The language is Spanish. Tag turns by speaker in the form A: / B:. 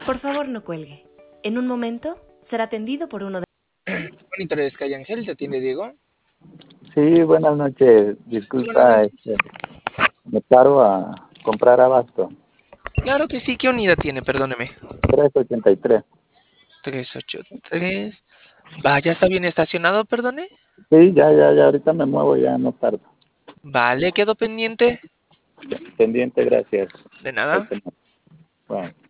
A: Por favor, no cuelgue. En un momento será atendido por uno de...
B: Monitores Calle Ángel, ¿te atiende Diego?
C: Sí, buenas noches.
B: Buenas
C: Disculpa,
B: noches.
C: me paro a comprar abasto.
B: Claro que sí, ¿qué unidad tiene? Perdóneme.
C: 383.
B: 383. Va, ¿ya está bien estacionado, perdone?
C: Sí, ya, ahorita me muevo, ya no tardo.
B: Vale, quedó pendiente.
C: Pendiente, gracias.
B: De
C: Ahí
B: nada.
C: te- Bueno.